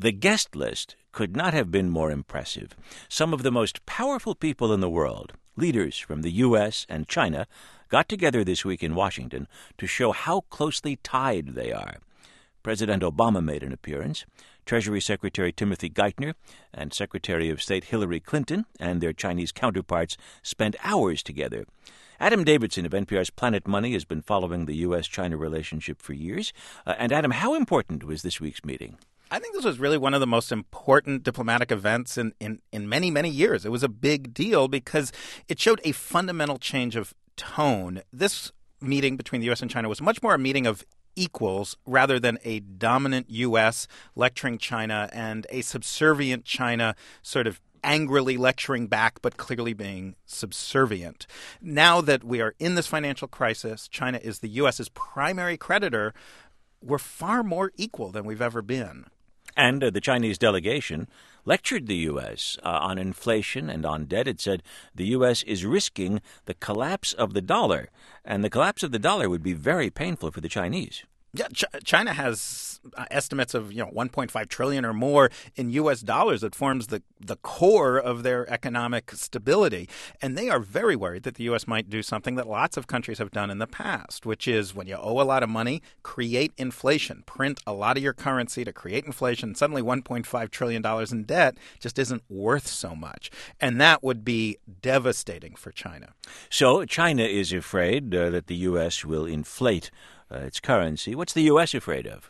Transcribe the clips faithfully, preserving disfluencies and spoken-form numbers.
The guest list could not have been more impressive. Some of the most powerful people in the world, leaders from the U S and China, got together this week in Washington to show how closely tied they are. President Obama made an appearance. Treasury Secretary Timothy Geithner and Secretary of State Hillary Clinton and their Chinese counterparts spent hours together. Adam Davidson of N P R's Planet Money has been following the U S China relationship for years. Uh, and Adam, how important was this week's meeting? I think this was really one of the most important diplomatic events in, in, in many, many years. It was a big deal because it showed a fundamental change of tone. This meeting between the U S and China was much more a meeting of equals rather than a dominant U S lecturing China and a subservient China sort of angrily lecturing back, but clearly being subservient. Now that we are in this financial crisis, China is the U S's primary creditor. We're far more equal than we've ever been. And uh, the Chinese delegation lectured the U S uh, on inflation and on debt. It said the U S is risking the collapse of the dollar, and the collapse of the dollar would be very painful for the Chinese. Yeah, Ch- China has uh, estimates of you know one point five trillion dollars or more in U S dollars that forms the, the core of their economic stability. And they are very worried that the U S might do something that lots of countries have done in the past, which is when you owe a lot of money, create inflation, print a lot of your currency to create inflation. Suddenly one point five trillion dollars in debt just isn't worth so much. And that would be devastating for China. So China is afraid uh, that the U S will inflate Uh, its currency. What's the U S afraid of?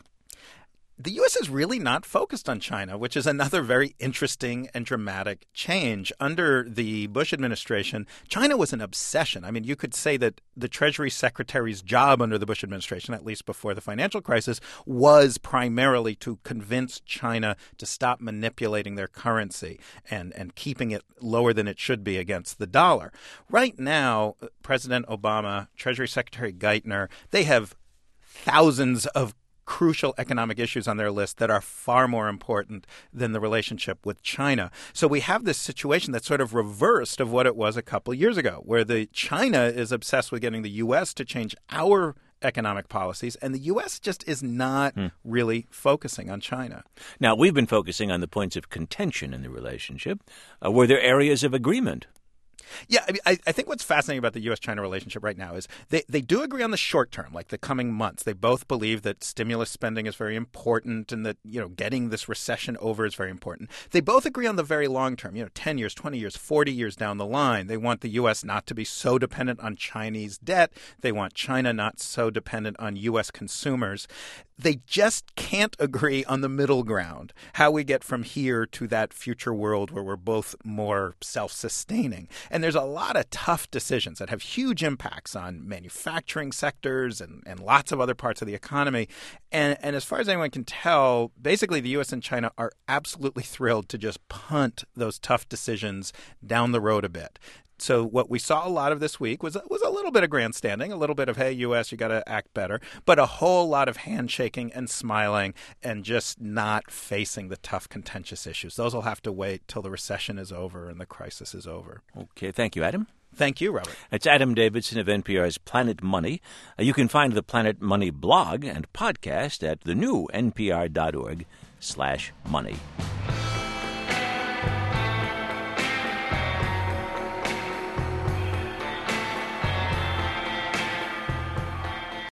The U S is really not focused on China, which is another very interesting and dramatic change. Under the Bush administration, China was an obsession. I mean, you could say that the Treasury Secretary's job under the Bush administration, at least before the financial crisis, was primarily to convince China to stop manipulating their currency and, and keeping it lower than it should be against the dollar. Right now, President Obama, Treasury Secretary Geithner, they have thousands of crucial economic issues on their list that are far more important than the relationship with China. So we have this situation that's sort of reversed of what it was a couple of years ago, where the China is obsessed with getting the U S to change our economic policies, and the U S just is not hmm. really focusing on China. Now, we've been focusing on the points of contention in the relationship. Uh, were there areas of agreement? Yeah, I, mean, I, I think what's fascinating about the U S China relationship right now is they, they do agree on the short term, like the coming months. They both believe that stimulus spending is very important and that, you know, getting this recession over is very important. They both agree on the very long term, you know, ten years, twenty years, forty years down the line. They want the U S not to be so dependent on Chinese debt. They want China not so dependent on U S consumers. They just can't agree on the middle ground, how we get from here to that future world where we're both more self-sustaining. And there's a lot of tough decisions that have huge impacts on manufacturing sectors and, and lots of other parts of the economy. And, and as far as anyone can tell, basically the U S and China are absolutely thrilled to just punt those tough decisions down the road a bit. So what we saw a lot of this week was was a little bit of grandstanding, a little bit of, hey, U S, you got to act better, but a whole lot of handshaking and smiling and just not facing the tough, contentious issues. Those will have to wait till the recession is over and the crisis is over. Okay. Thank you, Adam. Thank you, Robert. It's Adam Davidson of N P R's Planet Money. Uh, you can find the Planet Money blog and podcast at the new npr.org slash money.